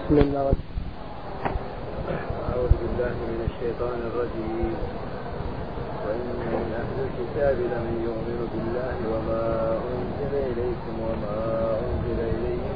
بسم الله. أعوذ بالله من الشيطان الرجيم. وإن من أهل الكتاب لمن يؤمن بالله وما أنزل إليكم وما أنزل إليهم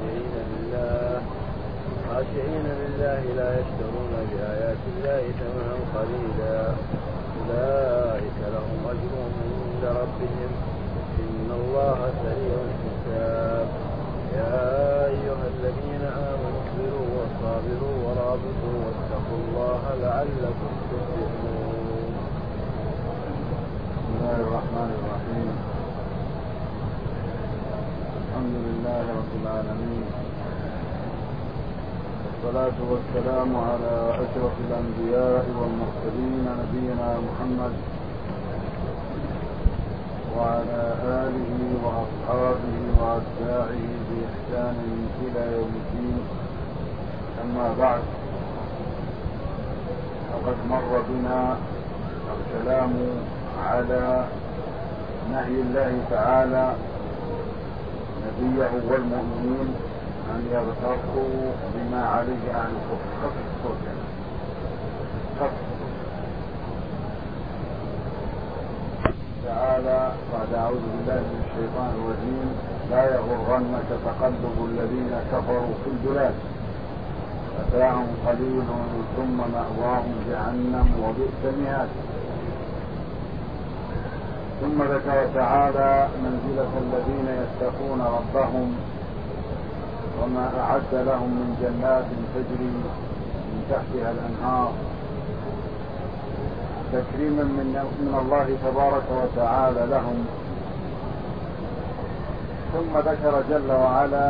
خاشعين لله لا يشترون بآيات الله ثمنا قليلا أولئك لهم أجرهم عند ربهم إن الله سريع الحساب. يا أيها الذين آمنوا اصبروا وصابروا ورابطوا واتقوا الله لعلكم تفلحون. بسم الله الرحمن الرحيم. الحمد لله رب العالمين، والصلاة والسلام على أشرف الأنبياء والمرسلين نبينا محمد وعلى آله وأصحابه وأتباعه بإحسان إلى يوم الدين. أما بعد، فقد مر بنا الكلام على نهي الله تعالى نبيه والمؤمنين أن يغتروا بما عليه أهل الكفر. تعالى بعد أعوذ بالله من الشيطان الرجيم: لا يغرنك تقلب الذين كفروا في البلاد متاع قليل ثم مأواهم جهنم وبئس المهاد. ثم ذكر تعالى منزلة الذين يتقون ربهم وما أعد لهم من جنات تجري من تحتها الأنهار تكريما من الله تبارك وتعالى لهم. ثم ذكر جل وعلا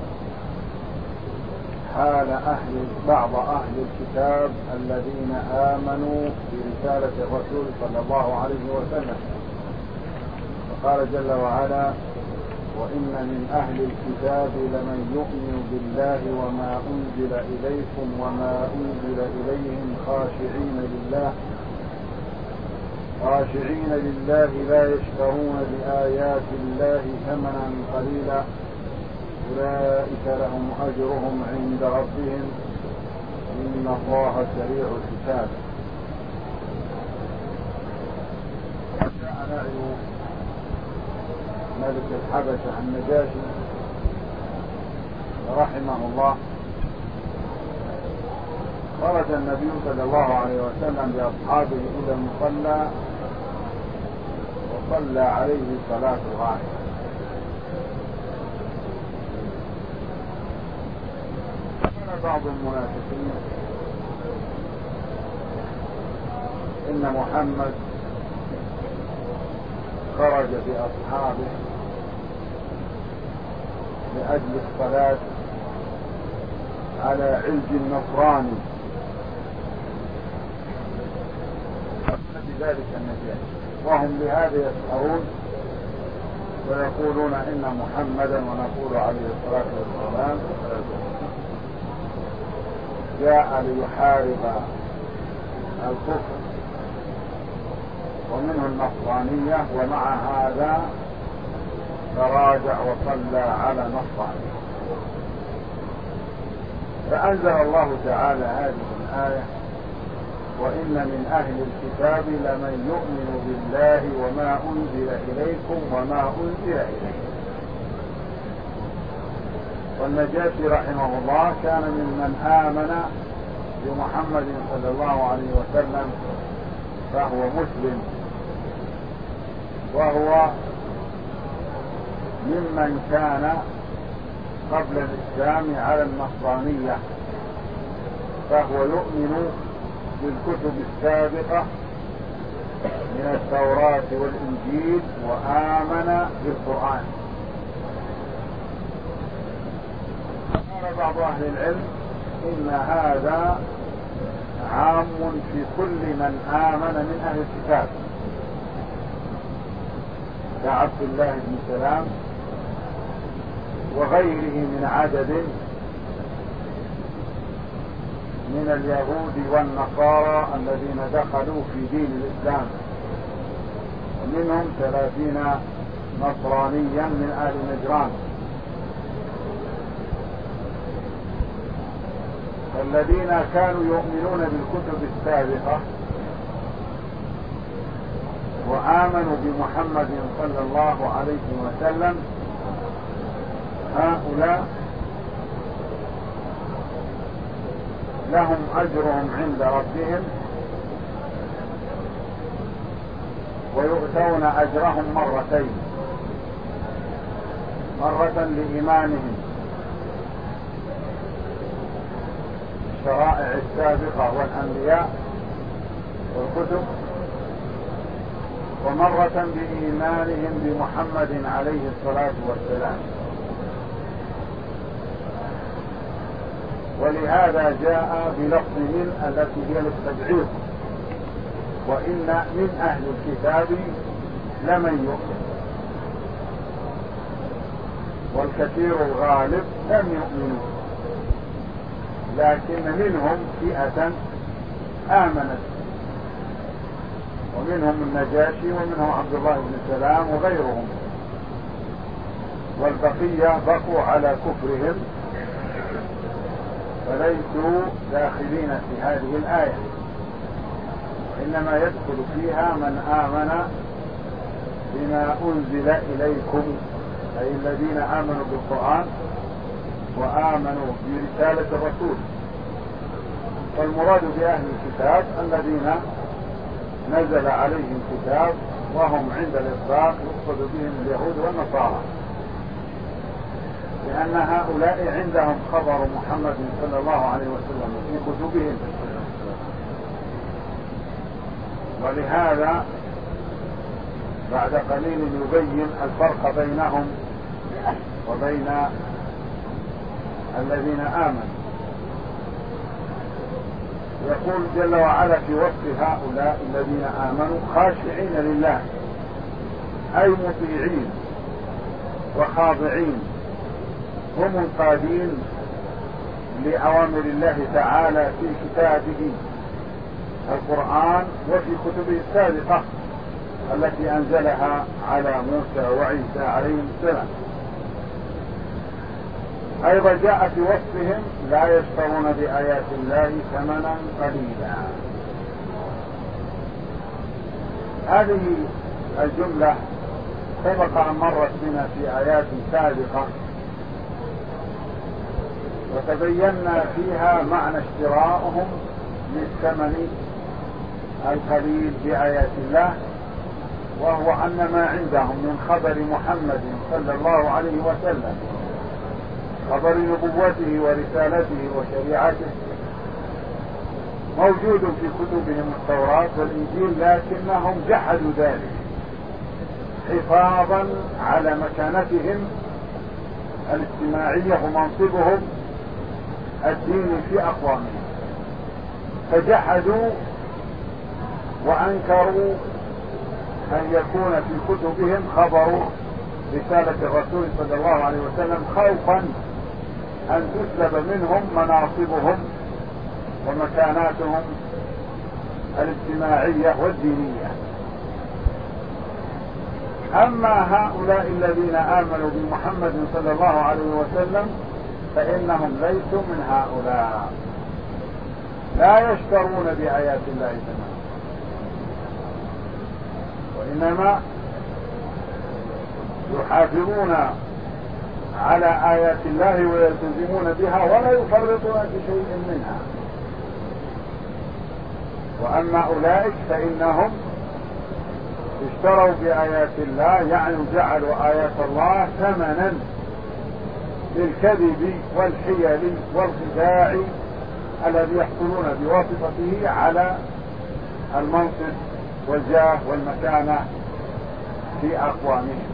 حال بعض أهل الكتاب الذين آمنوا برسالة الرسول صلى الله عليه وسلم، فقال جل وعلا: وإن من أهل الكتاب لمن يؤمن بالله وما أنزل إليكم وما أنزل إليهم خاشعين لله لا يشترون بآيات الله ثمنا قليلا أولئك لهم أجرهم عند ربهم إن الله سريع الحساب. جاء نهي ملك الحبشة النجاشي رحمه الله. خرج النبي صلى الله عليه وسلم بأصحابه إلى المصلى وصلى عليه صلاة الغائب. قال بعض المنافقين إن محمد خرج بأصحابه لأجل الصلاة على علج النصراني بذلك النجاشي، وهم بهذا يسخرون ويقولون إن محمدا ونقول عليه الصلاة والسلام جاء ليحارب الكفر ومنه النصرانية، ومع هذا تراجع وصلى على نصراني. فأنزل الله تعالى هذه الآية: وإن من أهل الكتاب لمن يؤمن بالله وما أنزل إليكم وما أنزل إليكم. والنجاشي رحمه الله كان ممن آمن بمحمد صلى الله عليه وسلم، فهو مسلم، وهو ممن كان قبل الإسلام على النصرانية، فهو يؤمن بالكتب السابقة من التوراة والإنجيل وآمن بالقرآن. قال بعض أهل العلم إن هذا عام في كل من آمن من أهل الكتاب كعبد الله بن سلام وغيره من عدد من اليهود والنصارى الذين دخلوا في دين الإسلام، ومنهم 30 نصرانيا من أهل نجران. الذين كانوا يؤمنون بالكتب السابقة وآمنوا بمحمد صلى الله عليه وسلم، هؤلاء لهم أجرهم عند ربهم ويؤتون أجرهم مرتين، مرة لإيمانهم الشرائع السابقة والأنبياء والكتب، ومرة بإيمانهم بمحمد عليه الصلاة والسلام. ولهذا جاء بلفظ من التي هي للتبعيض، وإن من أهل الكتاب لمن يؤمن، والكثير الغالب لم يؤمنوا، لكن منهم فئة آمنت، ومنهم النجاشي ومنهم عبد الله بن سلام وغيرهم، والبقية بقوا على كفرهم فليسوا داخلين في هذه الآية، إنما يدخل فيها من آمن بما أنزل إليكم، أي الذين آمنوا بالقرآن وآمنوا برسالة الرسول. فالمراد بأهل الكتاب الذين نزل عليهم كتاب وهم عند الإطلاق يقصد بهم اليهود والنصارى، لأن هؤلاء عندهم خبر محمد صلى الله عليه وسلم في كتبهم، ولهذا بعد قليل يبين الفرق بينهم وبين الذين آمنوا. يقول جل وعلا في وصف هؤلاء الذين آمنوا: خاشعين لله، أي مطيعين وخاضعين، هم منقادين لأوامر الله تعالى في كتابه القرآن وفي كتبه السابقة التي أنزلها على موسى وعيسى عليهم السلام. أيضا جاء في وصفهم: لا يشترون بآيات الله ثمنا قليلا. هذه الجملة سبق أن مرت بنا في آيات سابقة وتبينا فيها معنى اشتراؤهم للثمن القليل بآيات الله، وهو أن ما عندهم من خبر محمد صلى الله عليه وسلم، خبر نبوته ورسالته وشريعته، موجود في كتبهم التوراة والإنجيل، لكنهم جحدوا ذلك حفاظا على مكانتهم الاجتماعية ومنصبهم الديني في أقوامهم، فجحدوا وأنكروا أن يكون في كتبهم خبر رسالة الرسول صلى الله عليه وسلم، خوفا أن تسلب منهم مناصبهم ومكاناتهم الاجتماعية والدينية. أما هؤلاء الذين آمنوا بمحمد صلى الله عليه وسلم فإنهم ليسوا من هؤلاء، لا يشترون بآيات الله ثمنا، وإنما يحافظون على آيات الله ويلتزمون بها ولا يفرطون بشيء منها. وأما أولئك فإنهم اشتروا بآيات الله، يعني جعلوا آيات الله ثمنا للكذب والحيل والخداع الذي يحصلون بواسطته على المنصب والجاه والمكانة في أقوامهم.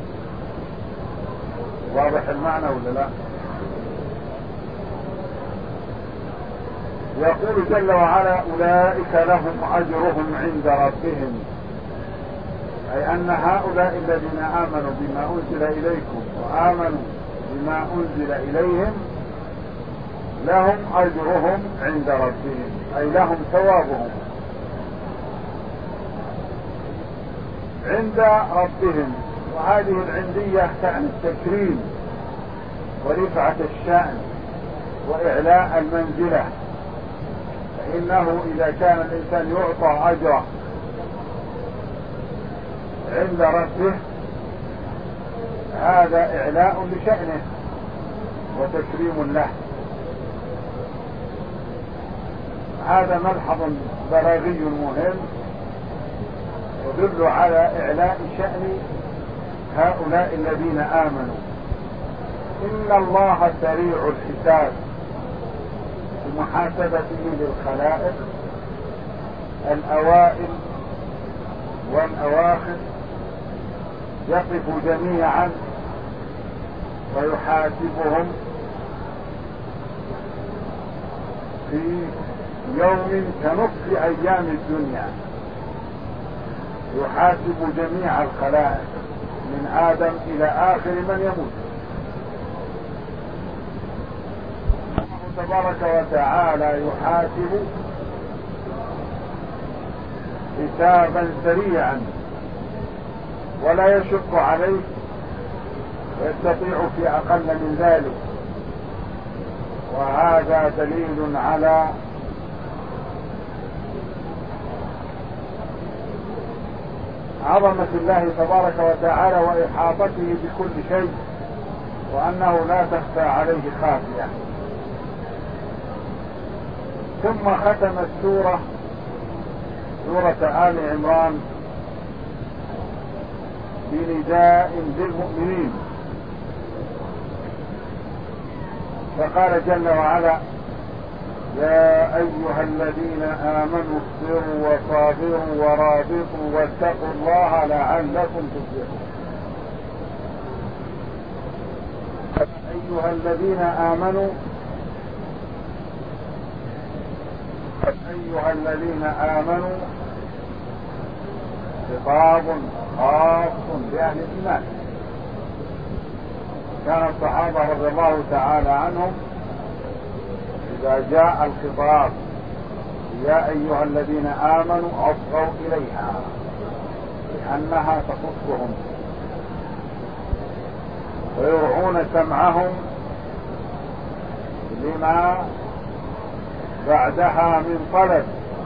واضح المعنى ولا لا؟ يقول جل وعلا: أولئك لهم أجرهم عند ربهم، أي أن هؤلاء الذين آمنوا بما أنزل إليكم وآمنوا بما أنزل إليهم لهم أجرهم عند ربهم، أي لهم ثوابهم عند ربهم. وهذه العندية تعني التكريم ورفعة الشأن وإعلاء المنزلة، فإنه إذا كان الإنسان يعطى أجره عند ربه هذا إعلاء لشأنه وتكريم له. هذا ملحظ بلاغي مهم يدل على إعلاء شأن هؤلاء الذين آمنوا. إن الله سريع الحساب بمحاسبته للخلائق الأوائل والأواخر، يقف جميعا ويحاسبهم في يوم كنصف أيام الدنيا، يحاسب جميع الخلائق من آدم إلى آخر من يموت. الله تبارك وتعالى يحاسب حسابا سريعا ولا يشق عليه ويستطيع في أقل من ذلك، وهذا دليل على عظمة الله تبارك وتعالى وإحاطته بكل شيء، وأنه لا تخفى عليه خافية. ثم ختم السورة سورة آل عمران بنداء للمؤمنين، فقال جل وعلا: يا أيها الذين آمنوا اصبروا وصابروا ورابطوا واتقوا الله لعلكم تفلحون. أيها الذين آمنوا، أيها الذين آمنوا خطاب خاص بأهل الإيمان. كان الصحابة رضي الله تعالى عنهم إذا جاء الخطاب يا أيها الذين آمنوا أصغوا إليها لأنها تخصهم، ويرعون سمعهم لما بعدها من طلب.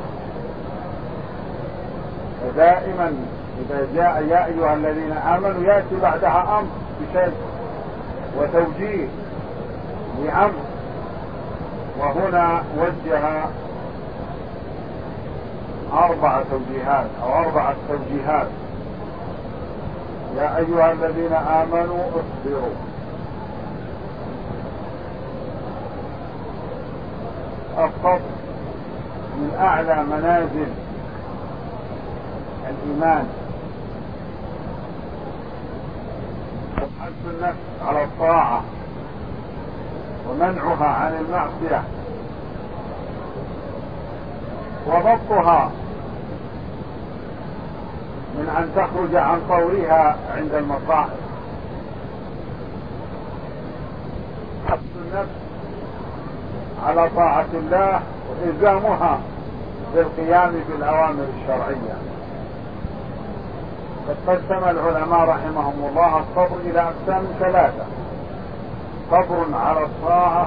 ودائما إذا جاء يا أيها الذين آمنوا يأتي بعدها أمر بشيء وتوجيه لأمر، وهنا وجه 4 توجيهات أو 4 توجيهات. يا أيها الذين آمنوا اصبروا. الصبر من أعلى منازل الإيمان، وحث النفس على الطاعة ومنعها عن المعصية وضبطها من أن تخرج عن طورها عند المصائب. حث النفس على طاعة الله وإلزامها بالقيام بالأوامر الشرعية. قد قسم العلماء رحمهم الله الصبر إلى أقسام 3: صبر على الطاعة،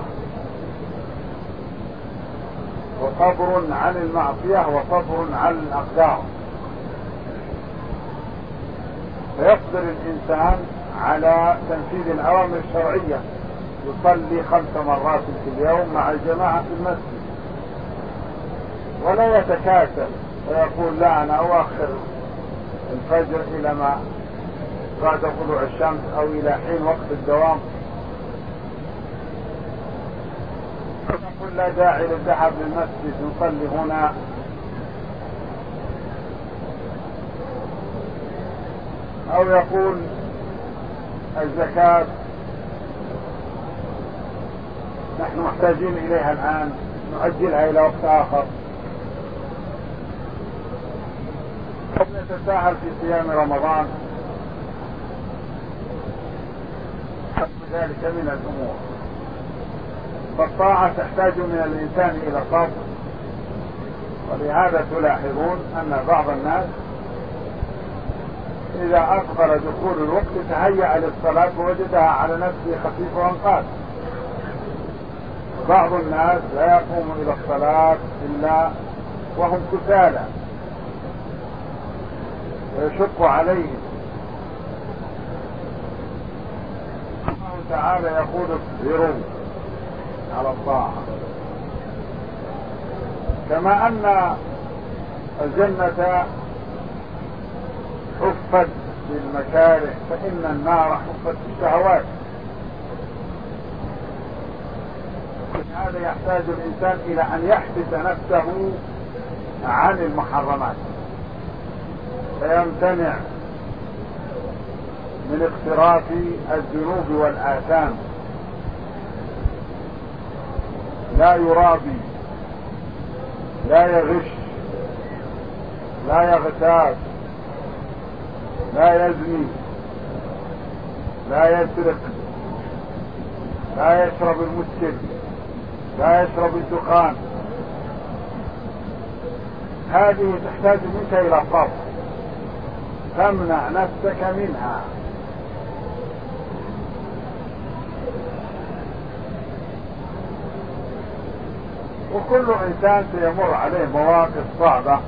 وصبر عن المعصية، وصبر عن الأقدار. فيصبر الإنسان على تنفيذ الأوامر الشرعية، يصلي 5 مرات في اليوم مع الجماعة في المسجد، ولا يتكاسل ويقول لا أنا أؤخر الفجر إلى ما بعد طلوع الشمس أو إلى حين وقت الدوام. نقول لا داعي للذهاب للمسجد، نصلي هنا. أو يقول الزكاة نحن محتاجين إليها الآن، نؤجلها إلى وقت آخر. نتساهل في صيام رمضان، حسب ذلك من الأمور. فالطاعة تحتاج من الإنسان إلى صبر، ولهذا تلاحظون أن بعض الناس إذا أقبل دخول الوقت تهيأ للصلاة ووجدها على نفسه خفيفة وانقاد، بعض الناس لا يقوم إلى الصلاة إلا وهم كسالى ويشق عليهم. الله تعالى يقول اصبروا على الطاعة، كما أن الجنة حفت بالمكاره فإن النار حفت بالشهوات. هذا يحتاج الإنسان إلى أن يحبس نفسه عن المحرمات فيمتنع من اقتراف الذنوب والآثام، لا يرابي، لا يغش، لا يغتاب، لا يزني، لا يسرق، لا يشرب المسكر، لا يشرب الدخان. هذه تحتاج منك إلى صبر، تمنع نفسك منها. وكل إنسان سيمر عليه مواقف صعبة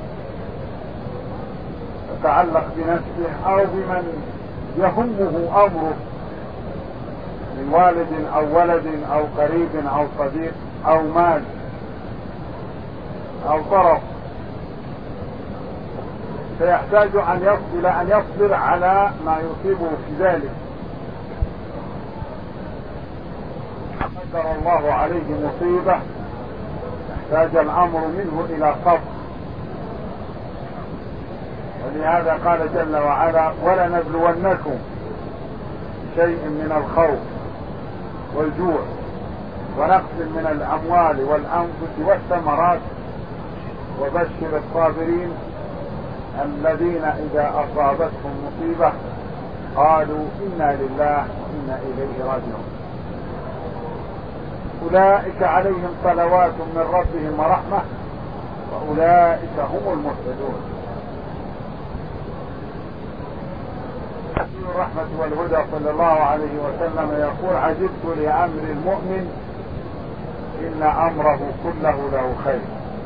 تتعلق بنفسه أو بمن يهمه أمره من والد أو ولد أو قريب أو صديق أو مال أو طرف، فيحتاج أن يصبر على ما يصيبه في ذلك. قدر الله عليه مصيبة يحتاج الأمر منه إلى صبر، ولهذا قال جل وعلا ولنبلونكم شيء من الخوف والجوع ونقص من الأموال والأنفس والثمرات وبشر الصابرين الذين إذا أصابتهم مصيبة قالوا إنا لله وإنا إليه راجعون أولئك عليهم صلوات من ربهم ورحمة وأولئك هم المهتدون. نبي الرحمة والهدى صلى الله عليه وسلم يقول عجبت لأمر المؤمن إن أمره كله له خير،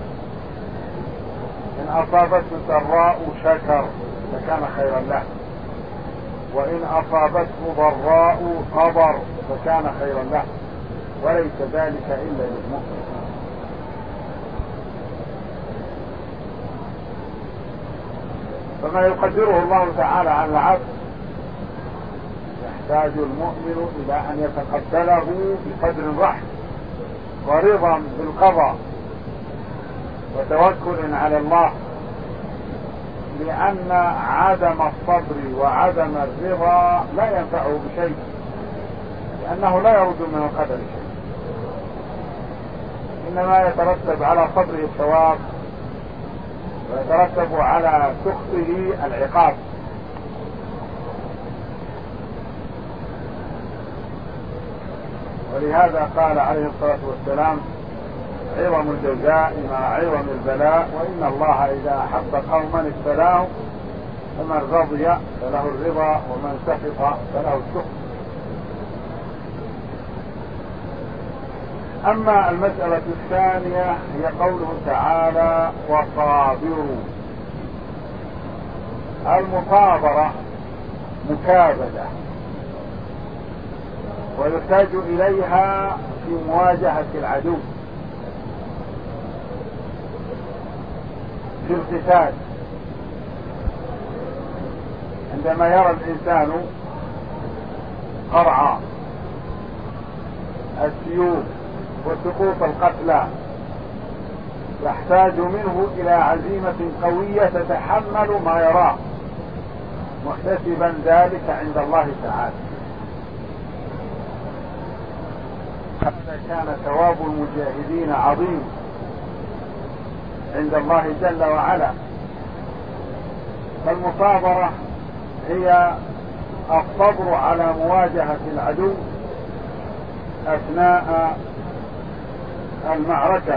إن أصابته سراء شكر فكان خيرا له، وإن أصابته ضراء صبر فكان خيرا له، وليس ذلك إلا للمؤمن. فما يقدره الله تعالى على العبد يحتاج المؤمن إلى أن يتقبله بقدر رحم ورضا بالقضاء وتوكل على الله، لأن عدم الصبر وعدم الرضا لا ينفعه بشيء، لأنه لا يرد من القدر شيء، إنما يترتب على صبره الثواب ويترتب على سخطه العقاب. ولهذا قال عليه الصلاة والسلام عظم الجزاء مع عظم البلاء، وإن الله إذا أحب قوما ابتلاهم فمن رضي فله الرضا ومن سخط فله السخط. أما المسألة الثانية هي قوله تعالى وصابروا. المصابرة مكابدة ويحتاج إليها في مواجهة العدو في القتال. عندما يرى الإنسان قرع السيوف وسقوط القتلى يحتاج منه إلى عزيمة قوية تتحمل ما يراه محتسبا ذلك عند الله تعالى. هذا كان ثواب المجاهدين عظيم عند الله جل وعلا. فالمصابرة هي الصبر على مواجهة العدو أثناء المعركة.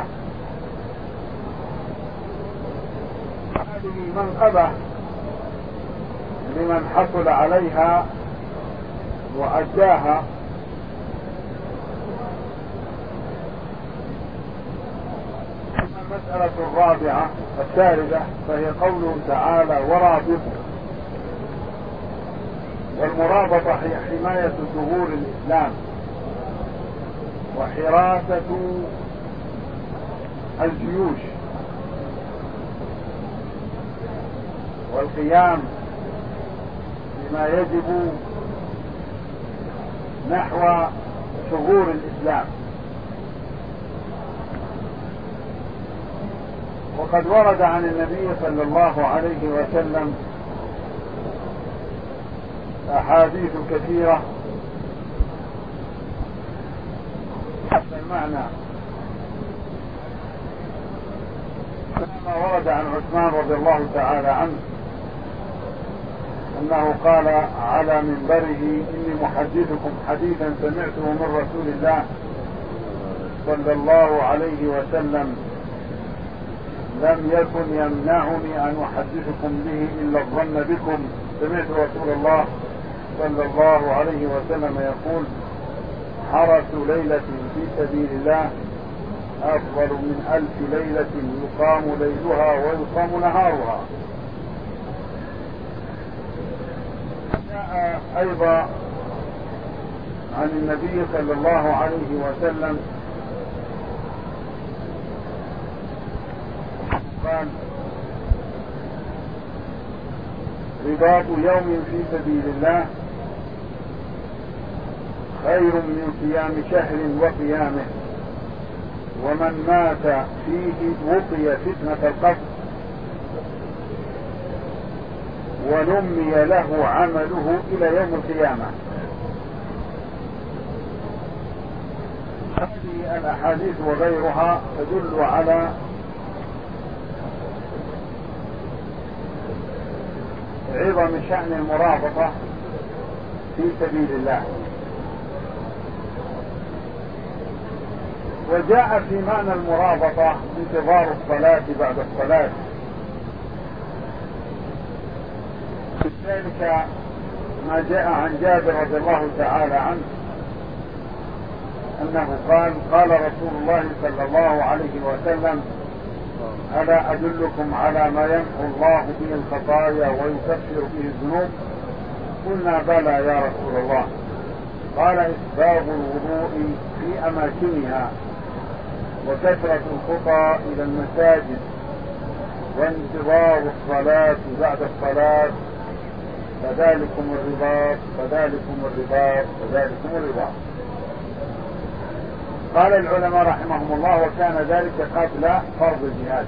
هذه منقبة لمن حصل عليها وأداها، المسألة الرابعة الثالثة فهي قوله تعالى ورابطه. والمرابطة هي حماية ظهور الإسلام وحراسة الجيوش والقيام بما يجب نحو ظهور الإسلام. وقد ورد عن النبي صلى الله عليه وسلم أحاديث كثيرة حتى المعنى، كما ورد عن عثمان رضي الله تعالى عنه أنه قال على منبره إني محدثكم حديثا سمعته من رسول الله صلى الله عليه وسلم لم يكن يمنعني أن أحدثكم به إلا الظن بكم. سمعت رسول الله صلى الله عليه وسلم يقول حرس ليلة في سبيل الله أفضل من 1000 ليلة يقام ليلها ويقام نهارها. جاء أيضا عن النبي صلى الله عليه وسلم قال رباط يوم في سبيل الله خير من صيام شهر وقيامه، ومن مات فيه وقي فتنة القبر ونمي له عمله إلى يوم القيامة. هذه الأحاديث وغيرها تدل على عظم شأن المرابطة في سبيل الله. وجاء في معنى المرابطة انتظار الصلاة بعد الصلاة. ذلك ما جاء عن جابر رضي الله تعالى عنه أنه قال قال رسول الله صلى الله عليه وسلم ألا أدلكم على ما يمحو الله به الخطايا ويكفر به الذنوب؟ قلنا بلى يا رسول الله. قال إسباغ الوضوء في أماكنها وكثرة الخطى إلى المساجد وانتظار الصلاة بعد الصلاة فذلكم الرباط فذلكم الرباط فذلكم الرباط. قال العلماء رحمهم الله وكان ذلك قبل فرض الجهاد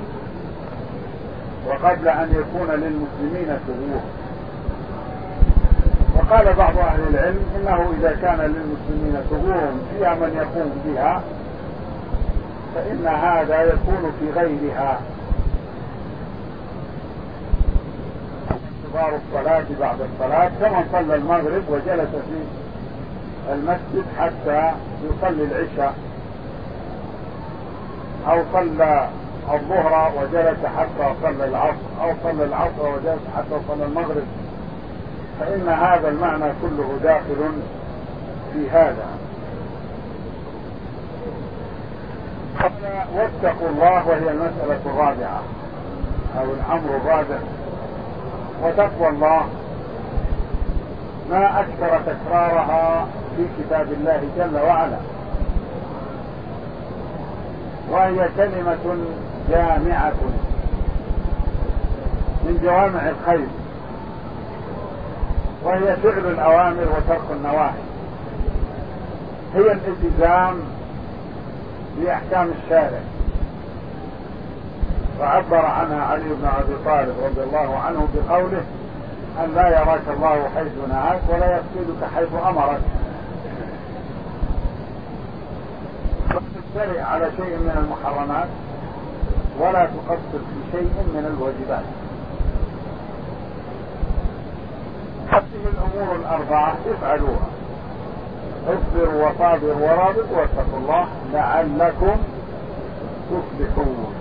وقبل أن يكون للمسلمين ثغور. وقال بعض أهل العلم إنه إذا كان للمسلمين ثغور فيها من يقوم بها فإن هذا يكون في غيرها انتظار الصلاة بعد الصلاة، كمن صلى المغرب وجلس في المسجد حتى يصلي العشاء، أو صلى الظهر وجلس حتى صلى العصر، أو صلى العصر وجلس حتى صلى المغرب، فإن هذا المعنى كله داخل في هذا. واتقوا الله وهي المسألة الرابعة أو الأمر الرابع. وتقوى الله ما أكثر تكرارها في كتاب الله جل وعلا، وهي كلمة جامعة من جوامع الخير، وهي فعل الأوامر وترك النواهي، هي الالتزام بأحكام الشارع. وعبر عنها علي بن أبي طالب رضي الله عنه بقوله أن لا يراك الله حيث نهاك ولا يقصدك حيث أمرك. لا تجترئ على شيء من المحرمات ولا تقصر في شيء من الواجبات. هذه الأمور الأربعة افعلوها، اصبروا وصابروا ورابطوا واتقوا الله لعلكم تفلحون.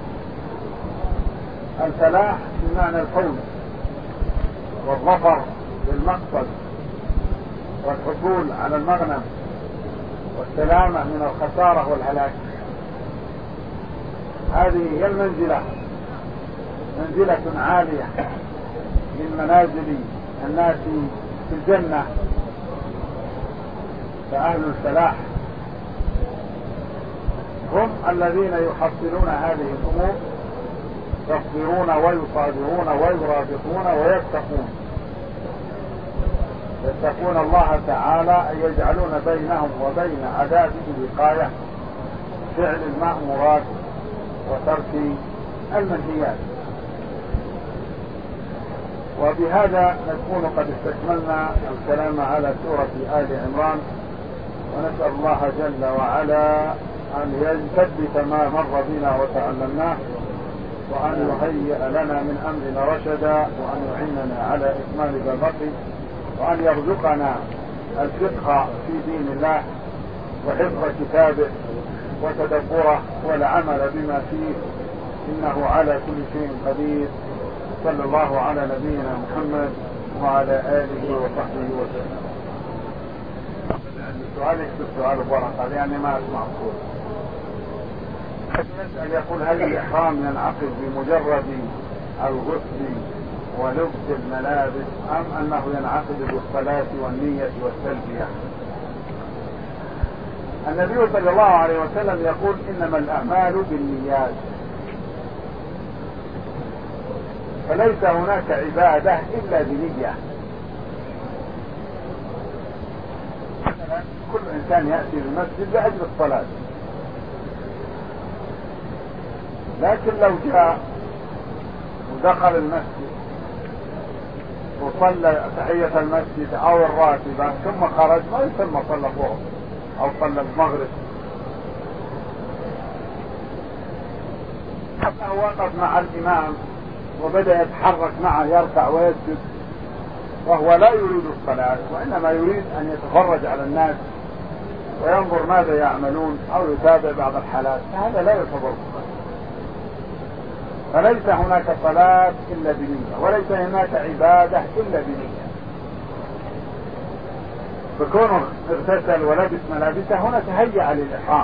الفلاح بمعنى الفوز والظفر بالمقصد والحصول على المغنم والسلامة من الخسارة والهلاك. هذه هي المنزلة، منزلة عالية من منازل الناس في الجنة. فأهل الفلاح هم الذين يحصلون هذه الأمور، يصبرون ويصابرون ويرابطون ويتقون، يتقون الله تعالى أن يجعلون بينهم وبين عذابه وقاية، فعل المأمورات وترك المنهيات. وبهذا نكون قد استكملنا الكلام على سورة آل عمران، ونسأل الله جل وعلا أن يثبت ما مر بنا وتعلمناه، وأن يهيئ لنا من أمرنا رشدا، وأن يعيننا على إكمال ما بقي، وأن يرزقنا الفقه في دين الله وحفظ كتابه وتدبره والعمل بما فيه، إنه على كل شيء قدير. صلى الله على نبينا محمد وعلى آله وصحبه وسلم. السؤال يكتب سؤال بورقة لأني ما أسمع الصوت. يسأل يقول: هل الإحرام ينعقد بمجرد الغسل ولبس الملابس، أم أنه ينعقد بالصلاة والنية والتلبية؟ النبي صلى الله عليه وسلم يقول: إنما الأعمال بالنيات، فليس هناك عبادة إلا بنية. مثلا كل إنسان يأتي للمسجد لأجل الصلاة، لكن لو جاء ودخل المسجد وصلى تحية المسجد أو الراتبة ثم خرج، ما يسمى صلى الظهر أو صلى المغرب. حتى وقف مع الإمام وبدأ يتحرك معه يركع ويسجد وهو لا يريد الصلاة، وإنما يريد أن يتفرج على الناس وينظر ماذا يعملون أو يتابع بعض الحالات، فهذا لا يعتبر صلاة. فليس هناك صلاة إلا بنية، وليس هناك عبادة إلا بنية. فكونه اغتسل ولبس ملابسه هنا تهيأ للإحرام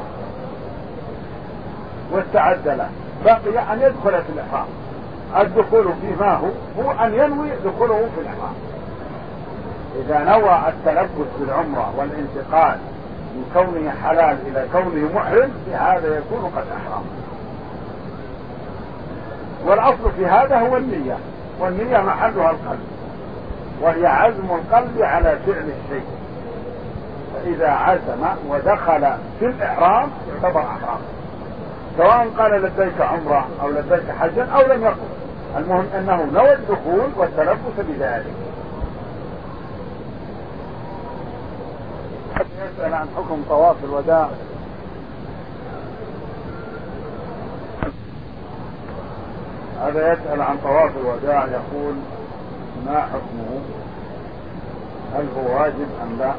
واستعد له، بقي أن يدخل في الإحرام. الدخول فيما هو أن ينوي دخوله في الإحرام. إذا نوى التلبس بالعمرة والانتقال من كونه حلال إلى كونه محرم، بهذا يكون قد أحرم. والأصل في هذا هو النية، والنية محلها القلب، وهي عزم القلب على فعل الشيء. فإذا عزم ودخل في الإحرام يعتبر أحرام، سواء قال لبيك عمرة أو لبيك حجا أو لم يقل، المهم أنه نوى الدخول والتلبس بذلك. يسأل عن حكم طواف الوداع. هذا يسأل عن طواف الوداع، يقول: ما حكمه؟ هل هو واجب أم لا؟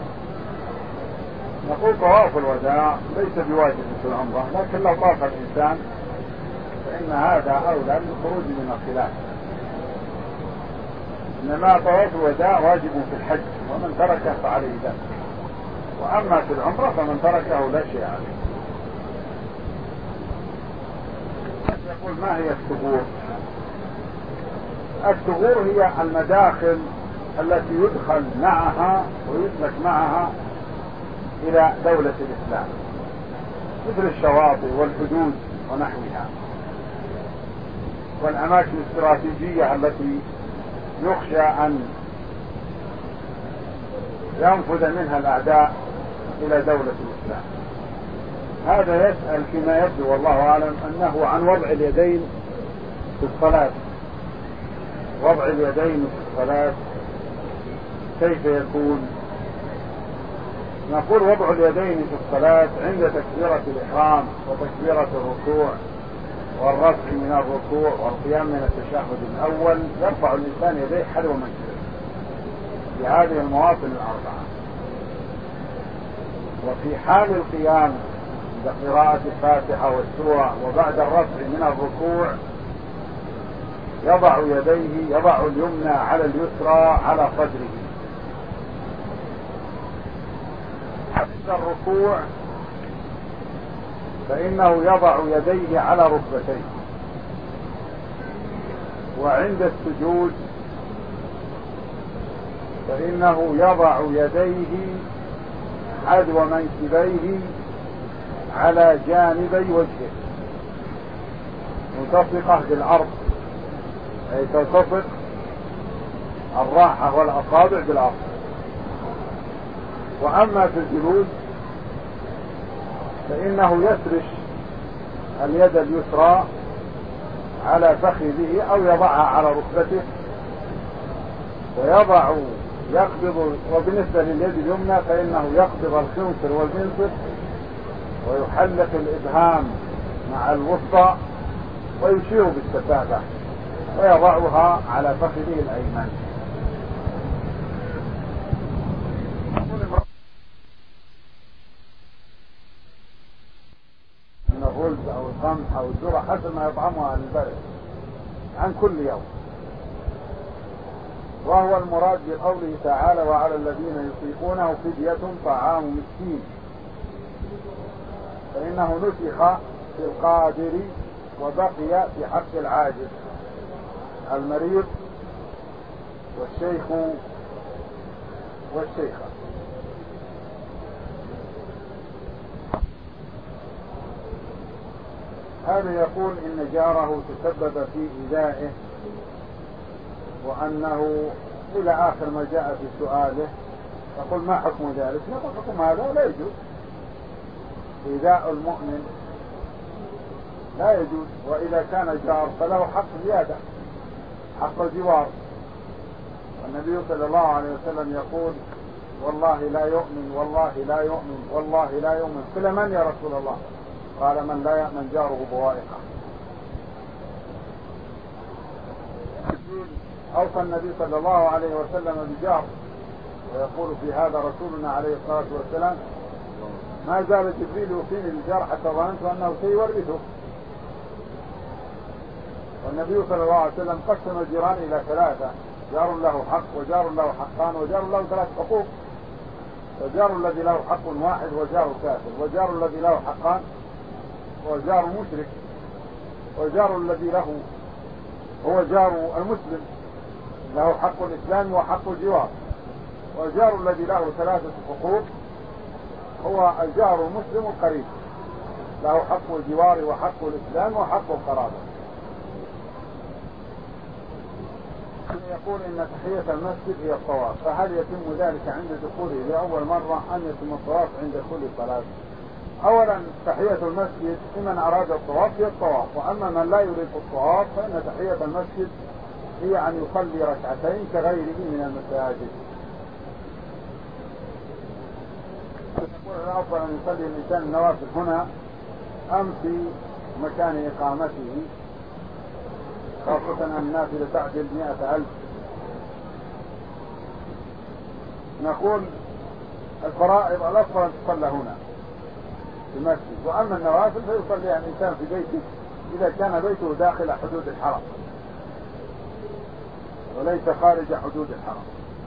نقول طواف الوداع ليس بواجب في العمرة، لكن لو طاف الإنسان فإن هذا أولى للخروج من الخلاف. إنما طواف الوداع واجب في الحج، ومن تركه فعليه ذنب، وأما في العمرة فمن تركه لا شيء عليه. يقول: ما هي الثغور؟ الثغور هي المداخل التي يدخل معها ويسلك معها إلى دولة الإسلام، مثل الشواطئ والحدود ونحوها، والأماكن الاستراتيجية التي يخشى أن ينفذ منها الأعداء إلى دولة الإسلام. هذا يسأل فيما يبدو والله أعلم أنه عن وضع اليدين في الصلاة. وضع اليدين في الصلاة كيف يكون؟ نقول: وضع اليدين في الصلاة عند تكبيرة الإحرام وتكبيرة الركوع والرفع من الركوع والقيام من التشهد الأول، يرفع الإنسان يديه حذو منكبه في هذه المواطن الأربعة. وفي حال القيام بقراءة الفاتحة والسورة وبعد الرفع من الركوع يضع اليمنى على اليسرى على صدره. عند الركوع فإنه يضع يديه على ركبتيه، وعند السجود فإنه يضع يديه حذو منكبيه على جانبي وجهه ملتصقة بالأرض، أي تلتصق الراحة والأصابع بالأرض. وأما في الجلوس فإنه يفرش اليد اليسرى على فخذه أو يضعها على ركبته يقبض. وبالنسبة لليد اليمنى فإنه يقبض الخنصر والبنصر ويحلق الإبهام مع الوسطى ويشير بالسبابة ويضعها على فخذه الأيمن. من الرز أو القمح أو الذرة حسب ما يطعمها عن البلد عن كل يوم. وهو المراد بقوله تعالى: وعلى الذين يطيقونه فدية طعام مسكين، فإنه نسخ في القادر وبقي في حق العاجز المريض والشيخ والشيخة. هذا يقول إن جاره تسبب في إيذائه، وأنه إلى آخر ما جاء في سؤاله يقول: ما حكم ذلك؟ نقول: حكم هذا لا يجوز. إيذاء المؤمن لا يجوز، وإذا كان جار فله حق زيادة، حق الجوار. والنبي صلى الله عليه وسلم يقول: والله لا يؤمن، والله لا يؤمن، والله لا يؤمن. قيل: من يا رسول الله؟ قال: من لا يأمن جاره بوائقه. أوصى النبي صلى الله عليه وسلم بجار، ويقول في هذا رسولنا عليه الصلاة والسلام: ما زال جبريل يوصيني بالجار حتى ظننت أنه سيورثه. والنبي صلى الله عليه وسلم قسم الجيران إلى ثلاثة: جار له حق، وجار له حقان، وجار له ثلاث حقوق. فجار الذي له حق واحد وجار كافر، وجار الذي له حقان وجار مشرك، وجار الذي له هو جار المسلم له حق الإسلام وحق الجوار، وجار الذي له ثلاثة حقوق هو الجار المسلم القريب له حق الجوار وحق الإسلام وحق القرابة. يقول إن تحية المسجد هي الطواف، فهل يتم ذلك عند دخوله لأول مرة أم يتم الطواف عند كل صلاة؟ أولا تحية المسجد لمن أراد الطواف هي الطواف، وأما من لا يريد الطواف فإن تحية المسجد هي أن يصلي ركعتين كغيره من المساجد. يقول: الأفضل أن يصلي الإنسان النوافل هنا أم في مكان إقامته، خاصة أن النافلة تعدل 100,000. نقول: الفرائض الأفضل أن تصلى هنا في المسجد، وأما النوافل فيصلي الإنسان في بيته إذا كان بيته داخل حدود الحرم وليس خارج حدود الحرم.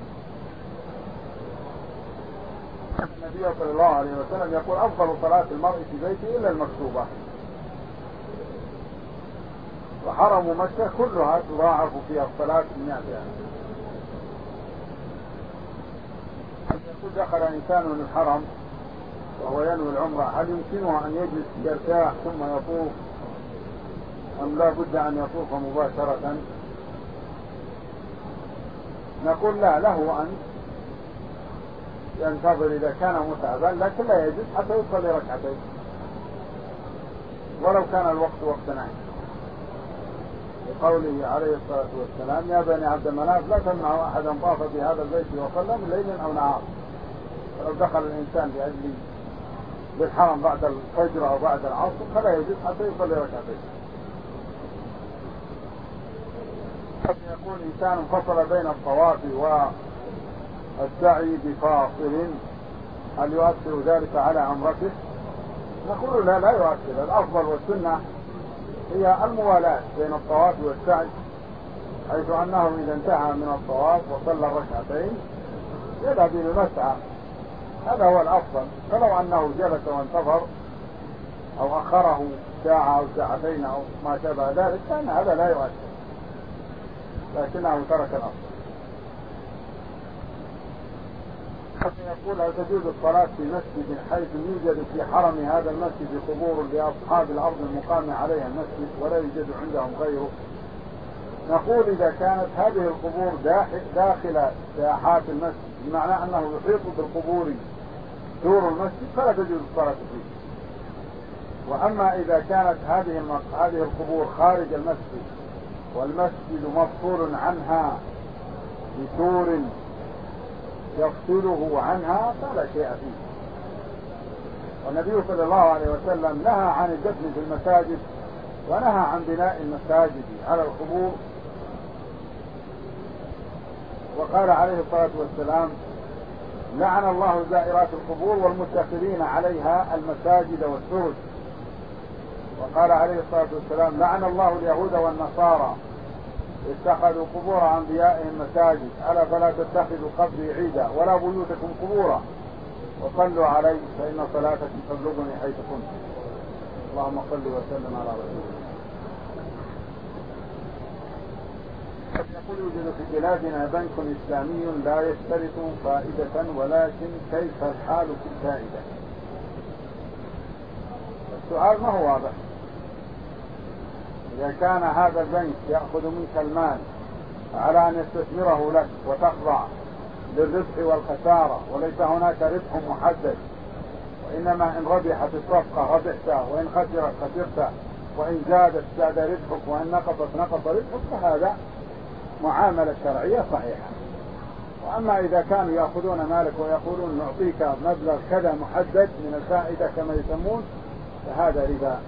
النبي صلى الله عليه وسلم يقول: أفضل صلاة المرء في بيته إلا المكتوبة. وحرم مكة كلها تضاعف فيها الصلاة 100 يقول: دخل إنسان الحرم وهو ينوي العمرة، هل يمكنه أن يجلس يرتاح ثم يطوف أم لا بد أن يطوف مباشرة؟ نقول: لا، له أن ينتظر إذا كان متعبا، لكن لا يجلس حتى يصلي ركعتين ولو كان الوقت وقت نهي، لقوله عليه الصلاة والسلام: يا بني عبد مناف لا تمنعوا أحدا طاف بهذا البيت وصلى من ليل أو نهار. فلو دخل الإنسان لأجل بالحرم بعد الفجر أو بعد العصر فلا يجوز حتى يصلي ركعتين. يقول: إنسان فصل بين الطواف والسعي بفاصل، هل يؤثر ذلك على عمرته؟ نقول: لا، لا يؤثر. الأفضل والسنة هي الموالاة بين الطواف والسعي، حيث أنه إذا انتهى من الطواف وصلى الركعتين يذهب إلى المسعى، هذا هو الأفضل. فلو أنه جلس وانتظر أو أخره ساعة أو ساعتين أو ما شابه ذلك كان هذا لا يؤثر، لكنه ترك الأصل. حتى يقول هل تجوز الصلاة في مسجد حيث يوجد في حرم هذا المسجد قبور لأصحاب الأرض المقام عليها المسجد ولا يوجد عندهم غيره؟ نقول إذا كانت هذه القبور داخل ساحات المسجد بمعنى أنه يحيط بالقبور دور المسجد فلا تجوز الصلاة فيه. وأما إذا كانت هذه القبور خارج المسجد والمسجد مفصول عنها بسور يفصله عنها فلا شيء فيه. والنبي صلى الله عليه وسلم نهى عن الدفن في المساجد ونهى عن بناء المساجد على القبور، وقال عليه الصلاة والسلام لعن الله زائرات القبور والمتخذين عليها المساجد والسرج. وقال عليه الصلاة والسلام لعن الله اليهود والنصارى اتخذوا قبور أنبيائهم مساجد، ألا فلا تتخذوا قبري عيدا ولا بيوتكم قبورا وصلوا علي فإن صلاتكم تبلغني حيث كنت. اللهم صل وسلم على رسول الله. يقول يوجد في بلادنا بنك إسلامي لا يشترط فائدة ولكن كيف الحال في الفائدة؟ السؤال ما هو واضح. إذا كان هذا البنك يأخذ منك المال على أن يستثمره لك وتخضع للربح والخسارة وليس هناك ربح محدد، وإنما إن ربحت الصفقة ربحت وإن خسرت خسرت وإن زادت زاد ربحك وإن نقصت نقص ربحك، فهذا معاملة شرعية صحيحة. وأما إذا كانوا يأخذون مالك ويقولون نعطيك مبلغ كذا محدد من الفائدة كما يسمون فهذا ربا.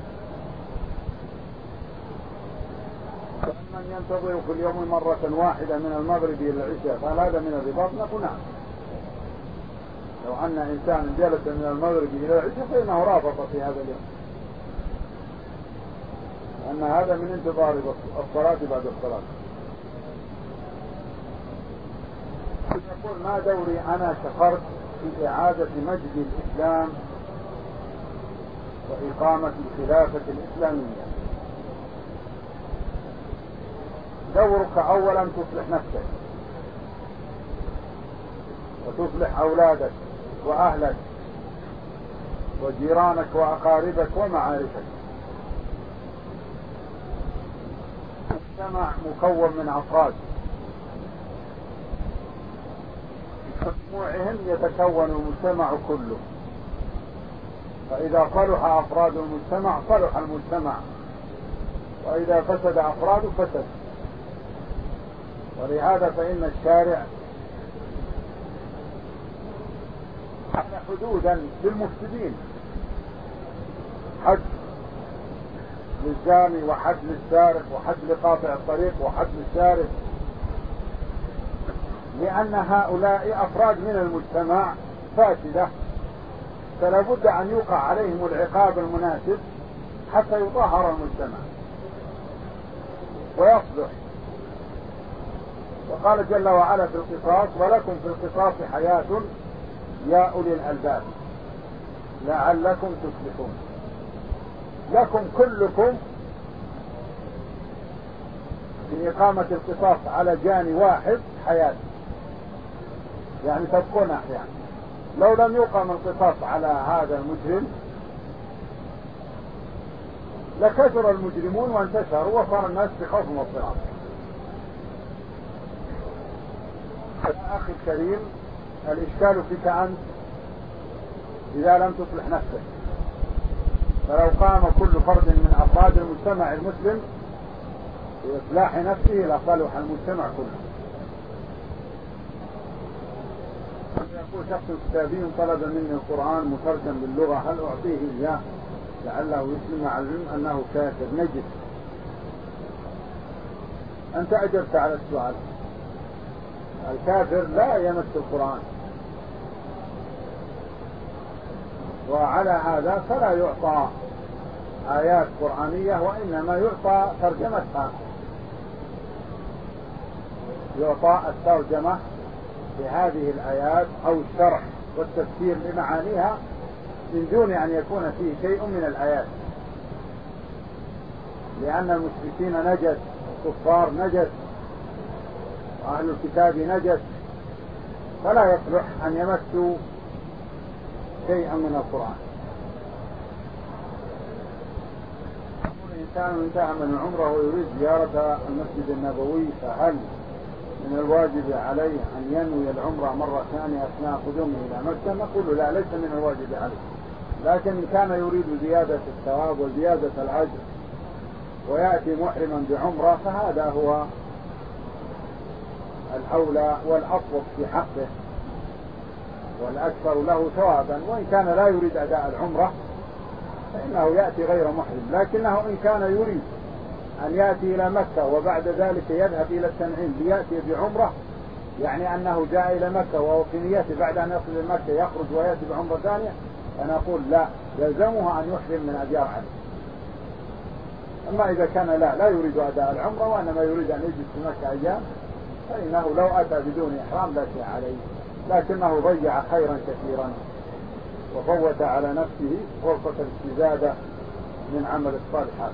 فمن ينتظر في اليوم مرة واحدة من المغرب إلى العشاء فهل هذا من الربا؟ نقول نعم. لو أن إنسان جلس من المغرب إلى العشاء فإنه رابط في هذا اليوم، لأن هذا من انتظار الصلاة بعد الصلاة. يقول ما دوري أنا كفرد في إعادة مجد الإسلام وإقامة الخلافة الإسلامية؟ دورك أولا تصلح نفسك وتصلح أولادك وأهلك وجيرانك وأقاربك ومعارفك. المجتمع مكون من أفراد، مجموعهم يتكون المجتمع كله، فإذا صلح أفراد المجتمع صلح المجتمع، وإذا فسد أفراد فسد. ولهذا فإن الشارع حد حدودا للمفسدين، حد للزاني وحد للسارق وحد لقاطع الطريق وحد للسارق، لأن هؤلاء أفراد من المجتمع فاسدة، فلا بد أن يوقع عليهم العقاب المناسب حتى يطهر المجتمع ويصلح. وقال جل وعلا في القصاص ولكم في القصاص حياة يا أولي الألباب لعلكم تفلحون. لكم كلكم في إقامة القصاص على جاني واحد حياة، يعني تبقون أحيانا. لو لم يقام القصاص على هذا المجرم لكثر المجرمون وانتشروا وصار الناس بخوف واضطراب. أخي الكريم، الإشكال فيك أنت إذا لم تصلح نفسك. فلو قام كل فرد من أفراد المجتمع المسلم بإصلاح نفسه لصلح المجتمع كله. يقول شخص كتابي طلب مني القرآن مترجم باللغة، هل أعطيه إياه لعله يسلم مع العلم أنه كافر نجس؟ أنت أجبت على السؤال. الكافر لا يمس القرآن، وعلى هذا فلا يعطى آيات قرآنية وإنما يعطى ترجمتها، يعطى الترجمة لهذه الآيات أو الشرح والتفسير لمعانيها من دون أن يكون فيه شيء من الآيات. لأن المشركين نجس، الكفار نجس، وأهل الكتاب نجس، فلا يصلح أن يمسوا شيئا من القرآن. الإنسان انتهى من العمرة ويريد زيارة المسجد النبوي، فهل من الواجب عليه أن ينوي العمرة مرة ثانية أثناء قدومه إلى مكة؟ نقول لا، ليس من الواجب عليه، لكن إن كان يريد زيادة الثواب وزيادة الأجر ويأتي محرما بعمرة فهذا هو الأولى والأصوب في حقه والأكثر له ثوابا. وإن كان لا يريد أداء العمرة فإنه يأتي غير محرم، لكنه إن كان يريد أن يأتي إلى مكة وبعد ذلك يذهب إلى التنعيم ليأتي بعمرة، يعني أنه جاء إلى مكة وهو في نيته بعد أن يصل إلى مكة يخرج ويأتي بعمرة ثانية، فنقول لا، يلزمها أن يحرم من أديار عليه. أما إذا كان لا يريد أداء العمرة وإنما يريد أن يجلس في مكة أيام، فإنه لو أتى بدون إحرام لا شيء عليه، لكنه ضيع خيرا كثيرا وفوت على نفسه فرصة الاستزادة من عمل الصالحات.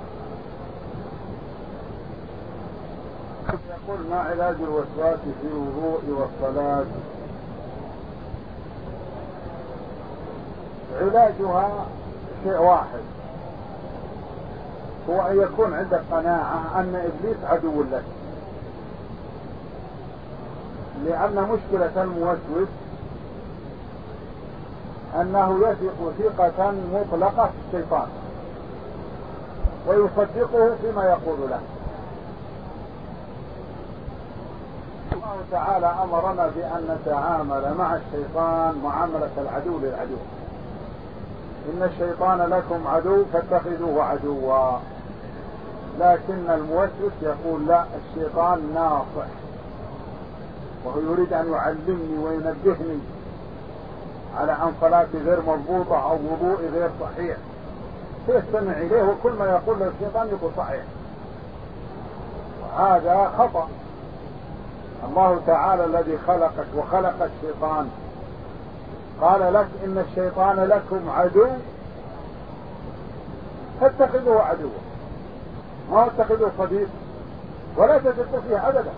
يقول: ما علاج الوسواس في الوضوء والصلاة؟ علاجها شيء واحد، هو أن يكون عندك قناعة أن إبليس عدو لك، لأن مشكلة الموسوس أنه يثق ثقة مطلقة في الشيطان ويصدقه فيما يقول له. الله تعالى أمرنا بأن نتعامل مع الشيطان معاملة العدو للعدو. إن الشيطان لكم عدو فاتخذوه عدوا، لكن الموسوس يقول لا، الشيطان ناصح وهو يريد أن يعلمني وينبهني على أن صلاتي غير مضبوطة أو وضوئي غير صحيح، فيستمع إليه وكل ما يقول له الشيطان يقول صحيح، وهذا خطأ. الله تعالى الذي خلقك وخلق الشيطان قال لك إن الشيطان لكم عدو فاتخذوه عدوا، ما اتخذوه صديق ولا تثقوا فيه أبدا.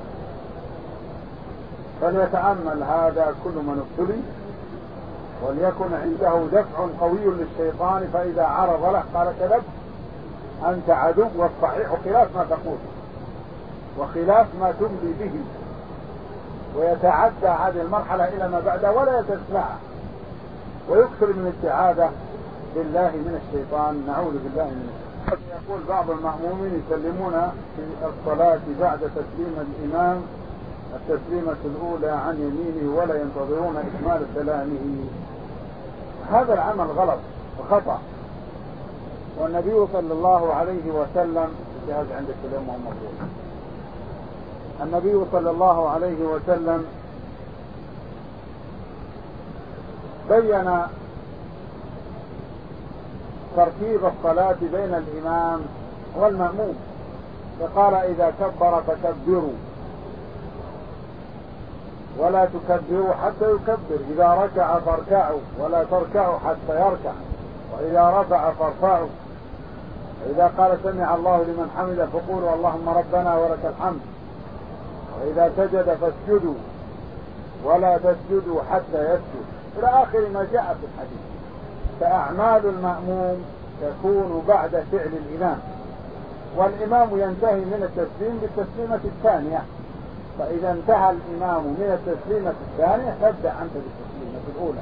فليتأمل هذا كل من ابتلي، وليكن عنده دفع قوي للشيطان، فإذا عرض له قال كذب أنت عدو، والصحيح خلاف ما تقول وخلاف ما تملي به، ويتعدى هذه المرحلة إلى ما بعدها ولا يتسمعها، ويكثر من الاستعاذة بالله من الشيطان، نعوذ بالله من الشيطان. يقول بعض المأمومين يسلمون في الصلاة بعد تسليم الإمام التسليمة الأولى عن يمينه ولا ينتظرون إكمال سلامه. هذا العمل غلط وخطأ، والنبي صلى الله عليه وسلم جهاز عندك اليوم مفروض. النبي صلى الله عليه وسلم بين ترتيب الصلاة بين الإمام والمأموم، فقال إذا كبر فكبروا ولا تكبروا حتى يكبر، إذا ركع فاركعوا ولا تركعوا حتى يركع، وإذا رفع فارفعوا، وإذا قال سمع الله لمن حمده فقولوا اللهم ربنا ولك الحمد، وإذا سجد فاسجدوا ولا تسجدوا حتى يسجد، إلى آخر ما جاء في الحديث. فأعمال المأموم تكون بعد فعل الإمام، والإمام ينتهي من التسليم بالتسليمة الثانية، فإذا انتهى الإمام من التسليمة الثانية تبدأ أنت بالتسليمة الأولى.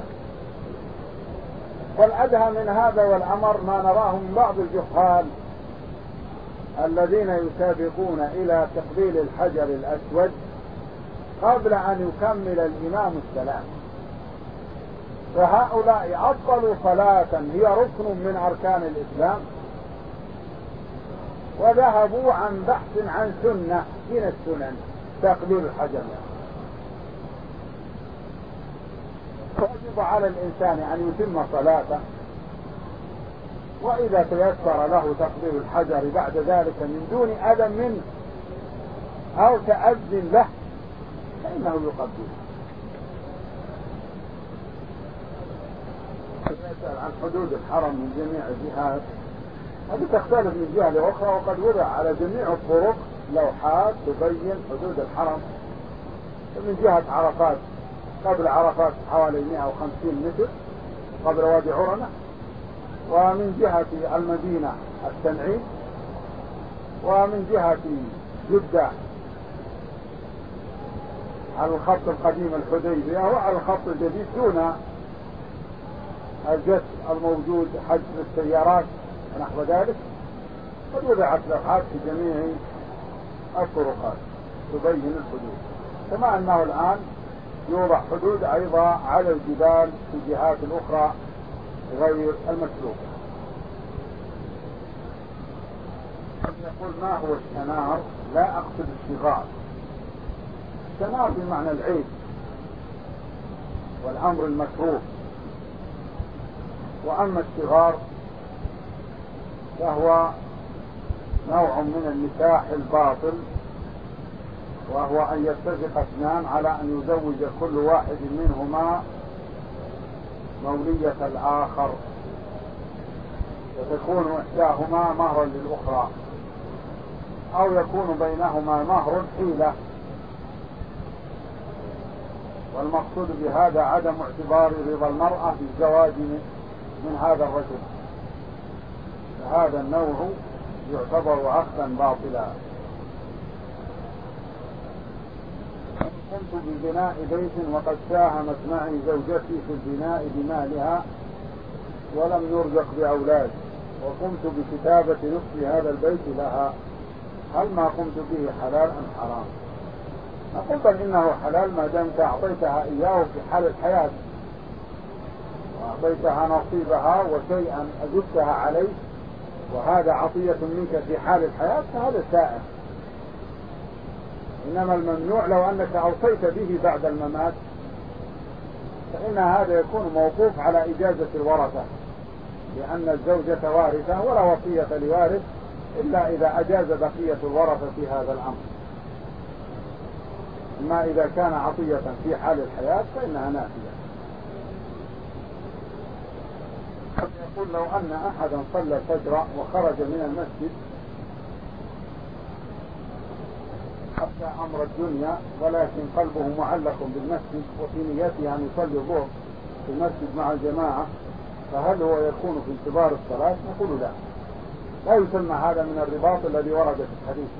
والأدهى من هذا والأمر ما نراه من بعض الجهال الذين يسابقون إلى تقبيل الحجر الأسود قبل أن يكمل الإمام السلام، فهؤلاء أبطلوا صلاة هي ركن من أركان الإسلام، وذهبوا عن بحث عن سنة من السنن تقبيل الحجر. فيجب على الإنسان أن يتم صلاته، وإذا تيسر له تقبيل الحجر بعد ذلك من دون أذى منه أو تأذن له فإنه يقبله. يسأل عن حدود الحرم من جميع الجهات، هذه تختلف من جهة لأخرى. وقد وضع على جميع الطرق لوحات تبين حدود الحرم. من جهة عرفات، قبل عرفات حوالي 150 متر قبل وادي عرنة، ومن جهة المدينة التنعيم، ومن جهة جدة على الخط القديم الحديبية، وعلى الخط الجديد دون الجسر الموجود حجز السيارات ونحو ذلك. قد وضعت لوحات في جميع الطرقات تبين الحدود، كما أنه الآن يوضع حدود أيضا على الجبال في الجهات الأخرى غير المسلوكة. يقول ما هو الشنار؟ لا أقصد الشغار. الشنار بمعنى العيب والأمر المكروه، وأما الشغار فهو نوع من النكاح الباطل، وهو أن يتفق اثنان على أن يزوج كل واحد منهما مولية الآخر، وتكون إحداهما مهرا للأخرى، أو يكون بينهما مهر حيلة. والمقصود بهذا عدم اعتبار رضا المرأة بالزواج من هذا الرجل، فهذا النوع يعتبر عقدا باطلا. قمت ببناء بيت وقد ساهمت معي زوجتي في البناء بمالها ولم نرزق بأولاد، وقمت بكتابة نصف هذا البيت لها، هل ما قمت به حلال أم حرام؟ نقول بل إنه حلال ما دمت أعطيتها إياه في حال الحياة، وأعطيتها نصيبها وشيئا أزدتها عليه، وهذا عطية منك في حال الحياة، فهذا سائر. إنما الممنوع لو أنك أوصيت به بعد الممات، فإن هذا يكون موقوف على إجازة الورثة، لأن الزوجة وارثة ولا وصية لوارث إلا إذا أجاز بقية الورثة في هذا الأمر. أما إذا كان عطية في حال الحياة فإنها نافية. يقول لو أن أحدا صلى الفجر وخرج من المسجد حتى أمر الدنيا، ولكن قلبه معلق بالمسجد وفي نيته أن يصلي الظهر في المسجد مع الجماعة، فهل هو يكون في انتظار الصلاة؟ نقول لا، لا يسمى هذا من الرباط الذي ورد في الحديث.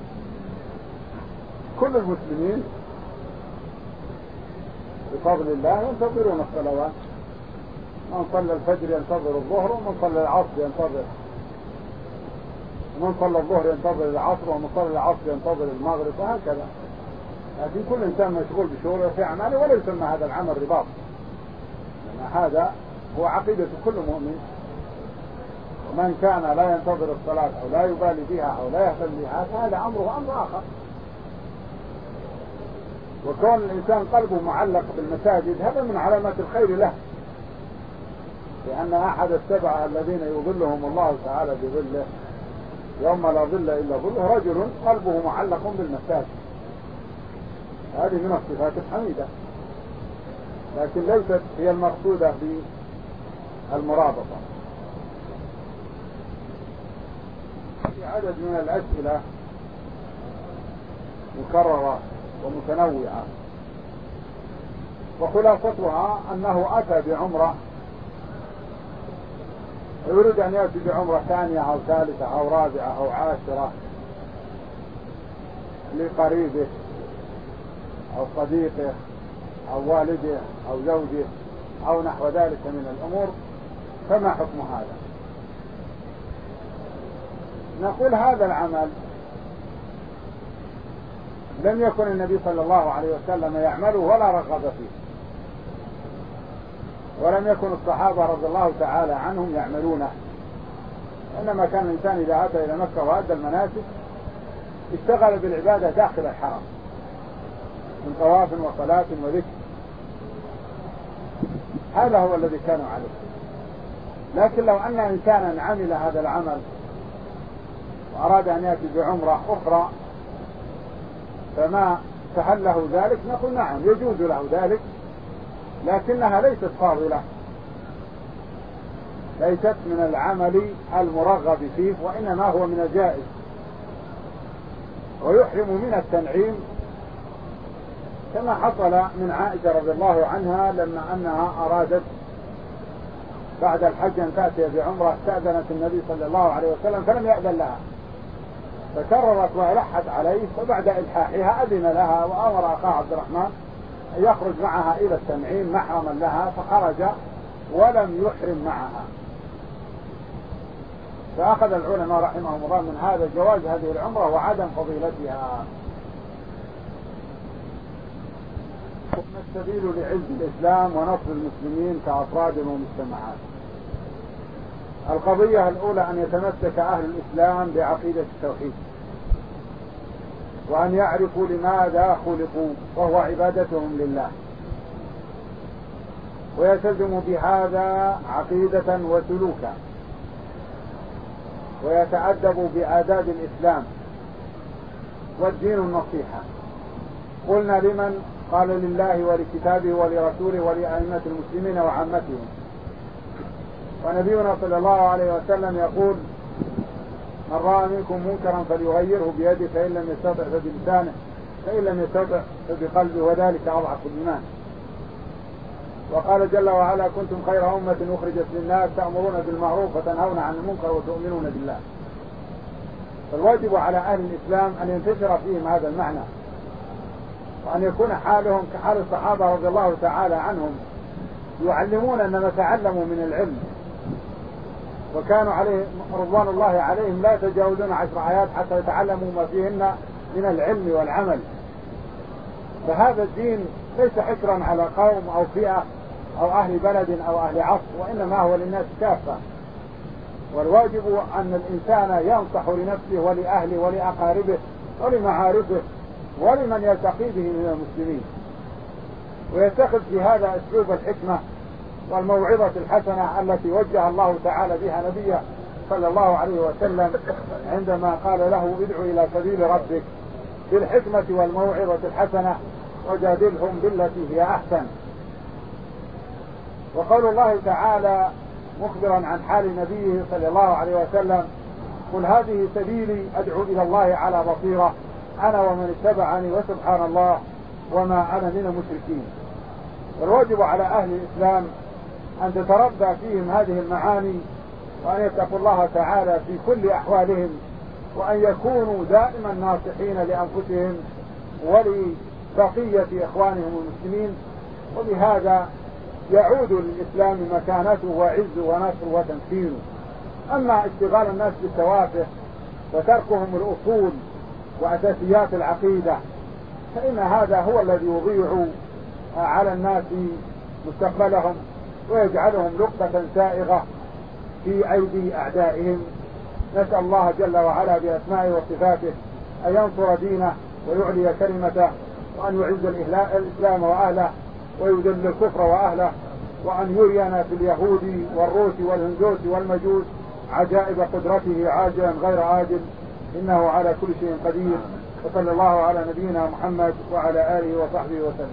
كل المسلمين بفضل الله ينتظرون الصلوات، من صلى الفجر ينتظر الظهر، ومن صلى العصر ينتظر، ومن صلى الظهر ينتظر العصر، ومن صلى العصر ينتظر المغرب، وهكذا. لكن كل إنسان مشغول بشغله وفي أعماله، ولا يسمى هذا العمل رباط، لأن هذا هو عقيدة كل مؤمن. ومن كان لا ينتظر الصلاة أو لا يبالي بها أو لا يهتم بها فهذا أمره أمر آخر. وكون الإنسان قلبه معلق بالمساجد هذا من علامات الخير له، لأن أحد السبعة الذين يظلهم الله تعالى بظله يوم لا ظل إلا ظله رجل قلبه معلق بالمساجد. هذه من الصفات الحميدة، لكن ليست هي المقصودة بالمرابطة. في عدد من الأسئلة مكررة ومتنوعة، وخلاصتها أنه أتى بعمرة يريد أن يأتي بعمرة ثانية أو ثالثة أو رابعة أو عاشرة لقريبه أو صديقه أو والده أو زوجه أو نحو ذلك من الأمور، فما حكم هذا؟ نقول هذا العمل لم يكن النبي صلى الله عليه وسلم يعمله ولا رغب فيه، ولم يكن الصحابة رضي الله تعالى عنهم يعملونه، إنما كان الإنسان إذا أتى إلى مكة وأدى المناسك اشتغل بالعبادة داخل الحرم من طواف وصلاة وذكر، هذا هو الذي كانوا عليه. لكن لو أن إنسانا عمل هذا العمل وأراد أن يأتي بعمرة أخرى فما فهل له ذلك؟ نقول نعم يجوز له ذلك، لكنها ليست فاضلة، ليست من العمل المرغب فيه، وإنما هو من الجائز. ويحرم من التنعيم كما حصل من عائشة رضي الله عنها لما أنها أرادت بعد الحج أن تأتي بعمرة، استأذنت النبي صلى الله عليه وسلم فلم يأذن لها، فكررت وألحت عليه، فبعد إلحاحها أذن لها وأمر أخاه عبد الرحمن أن يخرج معها إلى التنعيم محرما لها، فخرج ولم يحرم معها. فأخذ العلماء رحمهم الله من هذا جواز هذه العمرة وعدم فضيلتها. السبيل لعز الإسلام ونصر المسلمين كأفراد ومجتمعات. القضية الأولى أن يتمسك أهل الإسلام بعقيدة التوحيد، وأن يعرفوا لماذا خلقوا، وهو عبادتهم لله، ويلتزموا بهذا عقيدة وسلوكا، ويتأدبوا بآداب الإسلام والدين النصيحة. قلنا لمن؟ قال لله ولكتابه ولرسوله ولأئمة المسلمين وعامتهم. ونبينا صلى الله عليه وسلم يقول: من رأى منكم منكرا فليغيره بيده، فإن لم يستطع فبلسانه، فإن لم يستطع فبقلبه، وذلك أضعف الإيمان. وقال جل وعلا: كنتم خير أمة أخرجت للناس تأمرون بالمعروف وتنهون عن المنكر وتؤمنون بالله. فالواجب على أهل الإسلام أن ينتشر فيهم هذا المعنى، وأن يكون حالهم كحال الصحابة رضي الله تعالى عنهم، يعلمون أن ما تعلموا من العلم، وكانوا عليه رضوان الله عليهم لا يتجاوزون 10 آيات حتى يتعلموا ما فيهن من العلم والعمل. فهذا الدين ليس حكرا على قوم أو فئة أو أهل بلد أو أهل عصر، وإنما هو للناس كافة. والواجب أن الإنسان ينصح لنفسه ولأهله ولأقاربه ولمعارفه ولمن يلتقي به من المسلمين، ويتخذ في هذا أسلوب الحكمة والموعظة الحسنة التي وجه الله تعالى بها نبيه صلى الله عليه وسلم عندما قال له: ادع إلى سبيل ربك بالحكمة والموعظة الحسنة وجادلهم بالتي هي أحسن. وقول الله تعالى مخبرا عن حال نبيه صلى الله عليه وسلم: قل هذه سبيلي أدعو إلى الله على بصيرة أنا ومن اتبعني وسبحان الله وما أنا من المشركين. والواجب على أهل الإسلام أن تتربى فيهم هذه المعاني، وأن يتقوا الله تعالى في كل أحوالهم، وأن يكونوا دائما ناصحين لأنفسهم ولبقية إخوانهم المسلمين، وبهذا يعود للإسلام مكانته وعز ونصر وتمكينه. أما اشتغال الناس بالتوافه وتركهم الأصول وأساسيات العقيدة فإن هذا هو الذي يضيع على الناس مستقبلهم ويجعلهم لقطة سائغة في أيدي أعدائهم. نسأل الله جل وعلا بأسمائه وصفاته أن ينصر دينه ويعلي كلمته، وأن يعز الإسلام وأهله ويذل الكفر وأهله، وأن يرينا في اليهود والروس والهندوس والمجوس عجائب قدرته عاجلا غير عاجل، إنه على كل شيء قدير. وصلى الله على نبينا محمد وعلى آله وصحبه وسلم.